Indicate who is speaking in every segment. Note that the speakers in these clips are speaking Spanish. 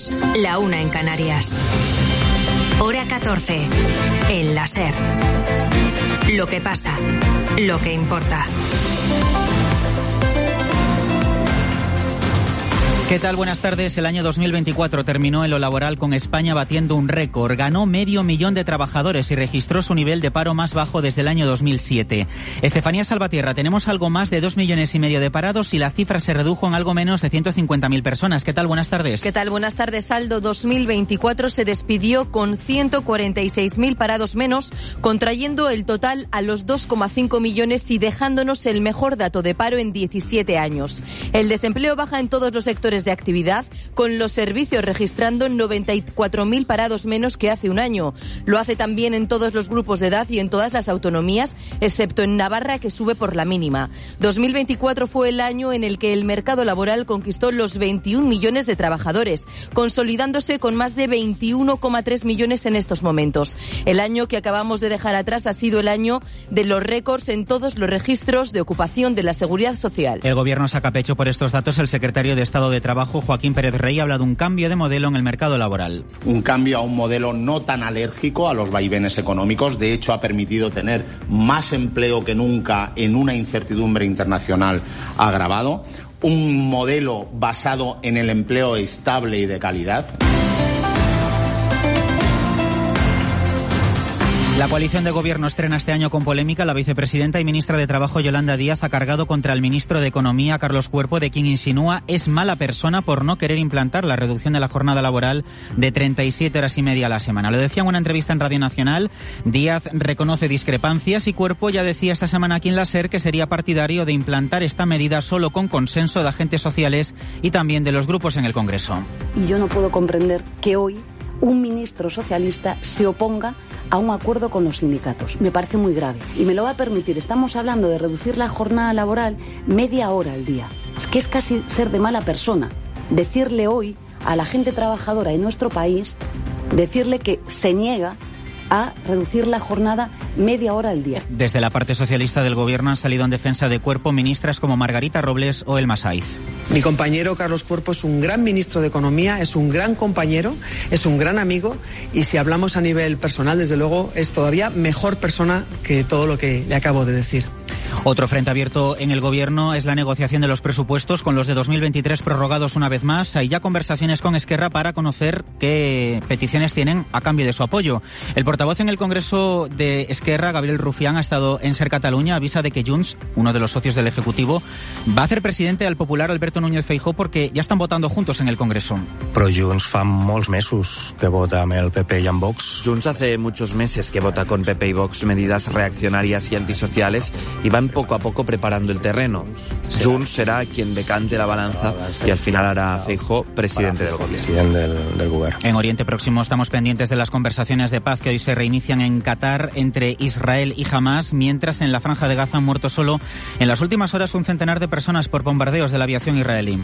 Speaker 1: minutos, la 1 en Canarias. Hora 14, en la SER. Lo que pasa, lo que importa.
Speaker 2: ¿Qué tal? Buenas tardes. El año 2024 terminó en lo laboral con España batiendo un récord. Ganó 500.000 de trabajadores y registró su nivel de paro más bajo desde el año 2007. Estefanía Salvatierra, tenemos algo más de 2,5 millones de parados y la cifra se redujo en algo menos de 150.000 personas. ¿Qué tal? Buenas tardes.
Speaker 3: ¿Qué tal? Buenas tardes. Saldo 2024 se despidió con 146.000 parados menos, contrayendo el total a los 2,5 millones y dejándonos el mejor dato de paro en 17 años. El desempleo baja en todos los sectores de actividad, con los servicios registrando 94.000 parados menos que hace un año. Lo hace también en todos los grupos de edad y en todas las autonomías, excepto en Navarra, que sube por la mínima. 2024 fue el año en el que el mercado laboral conquistó los 21 millones de trabajadores, consolidándose con más de 21,3 millones en estos momentos. El año que acabamos de dejar atrás ha sido el año de los récords en todos los registros de ocupación de la Seguridad Social.
Speaker 2: El Gobierno saca pecho por estos datos. El secretario de Estado de Trabajo, Joaquín Pérez Rey, ha hablado de un cambio de modelo en el mercado laboral.
Speaker 4: Un cambio a un modelo no tan alérgico a los vaivenes económicos. De hecho, ha permitido tener más empleo que nunca en una incertidumbre internacional agravado. Un modelo basado en el empleo estable y de calidad.
Speaker 2: La coalición de gobierno estrena este año con polémica. La vicepresidenta y ministra de Trabajo, Yolanda Díaz, ha cargado contra el ministro de Economía, Carlos Cuerpo, de quien insinúa es mala persona por no querer implantar la reducción de la jornada laboral de 37 horas y media a la semana. Lo decía en una entrevista en Radio Nacional. Díaz reconoce discrepancias y Cuerpo ya decía esta semana aquí en la SER que sería partidario de implantar esta medida solo con consenso de agentes sociales y también de los grupos en el Congreso.
Speaker 5: Y yo no puedo comprender que hoy un ministro socialista se oponga a un acuerdo con los sindicatos. Me parece muy grave y me lo va a permitir. Estamos hablando de reducir la jornada laboral media hora al día. Es que es casi ser de mala persona decirle hoy a la gente trabajadora de nuestro país, decirle que se niega a reducir la jornada media hora al día.
Speaker 2: Desde la parte socialista del Gobierno han salido en defensa de Cuerpo ministras como Margarita Robles o Elma Saiz.
Speaker 6: Mi compañero Carlos Cuerpo es un gran ministro de Economía, es un gran compañero, es un gran amigo y si hablamos a nivel personal, desde luego, es todavía mejor persona que todo lo que le acabo de decir.
Speaker 2: Otro frente abierto en el Gobierno es la negociación de los presupuestos, con los de 2023 prorrogados una vez más. Hay ya conversaciones con Esquerra para conocer qué peticiones tienen a cambio de su apoyo. El portavoz en el Congreso de Esquerra, Gabriel Rufián, ha estado en SER Catalunya, avisa de que Junts, uno de los socios del Ejecutivo, va a hacer presidente al popular Alberto Núñez Feijóo porque ya están votando juntos en el Congreso.
Speaker 7: Però Junts fa molts mesos que vota amb el PP y amb Vox.
Speaker 8: Junts hace muchos meses que vota con PP y Vox medidas reaccionarias y antisociales y van poco a poco preparando el terreno. Junts será quien decante la balanza y al final hará a Feijóo presidente del gobierno.
Speaker 2: En Oriente Próximo estamos pendientes de las conversaciones de paz que hoy se reinician en Qatar entre Israel y Hamás, mientras en la Franja de Gaza han muerto solo en las últimas horas un centenar de personas por bombardeos de la aviación israelí.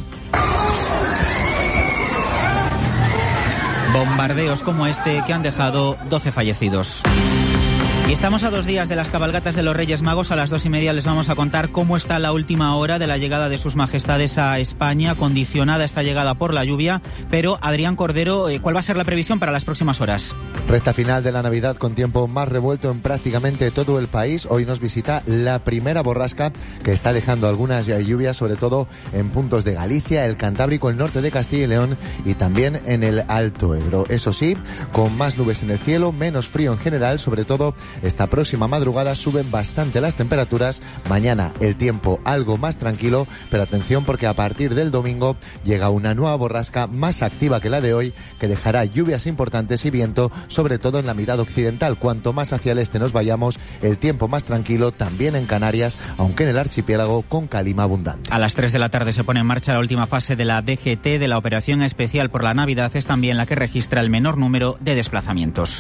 Speaker 2: Bombardeos como este que han dejado 12 fallecidos. Y estamos a 2 días de las cabalgatas de los Reyes Magos. A las 2:30 les vamos a contar cómo está la última hora de la llegada de sus majestades a España, condicionada esta llegada por la lluvia. Pero, Adrián Cordero, ¿cuál va a ser la previsión para las próximas horas?
Speaker 9: Recta final de la Navidad con tiempo más revuelto en prácticamente todo el país. Hoy nos visita la primera borrasca que está dejando algunas lluvias, sobre todo en puntos de Galicia, el Cantábrico, el norte de Castilla y León y también en el Alto Ebro. Eso sí, con más nubes en el cielo, menos frío en general, sobre todo esta próxima madrugada suben bastante las temperaturas. Mañana el tiempo algo más tranquilo, pero atención porque a partir del domingo llega una nueva borrasca más activa que la de hoy, que dejará lluvias importantes y viento, sobre todo en la mitad occidental. Cuanto más hacia el este nos vayamos, el tiempo más tranquilo también en Canarias, aunque en el archipiélago con calima abundante.
Speaker 2: A las 3 de la tarde se pone en marcha la última fase de la DGT, de la Operación Especial por la Navidad. Es también la que registra el menor número de desplazamientos.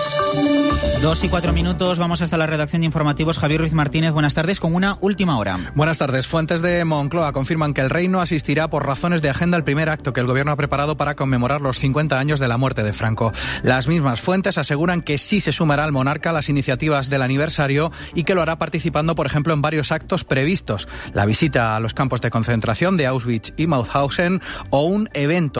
Speaker 2: 2:04, vamos hasta la redacción de informativos. Javier Ruiz Martínez, buenas tardes, con una última hora.
Speaker 10: Buenas tardes. Fuentes de Moncloa confirman que el rey no asistirá por razones de agenda al primer acto que el gobierno ha preparado para conmemorar los 50 años de la muerte de Franco. Las mismas fuentes aseguran que sí se sumará el monarca a las iniciativas del aniversario y que lo hará participando, por ejemplo, en varios actos previstos. La visita a los campos de concentración de Auschwitz y Mauthausen o un evento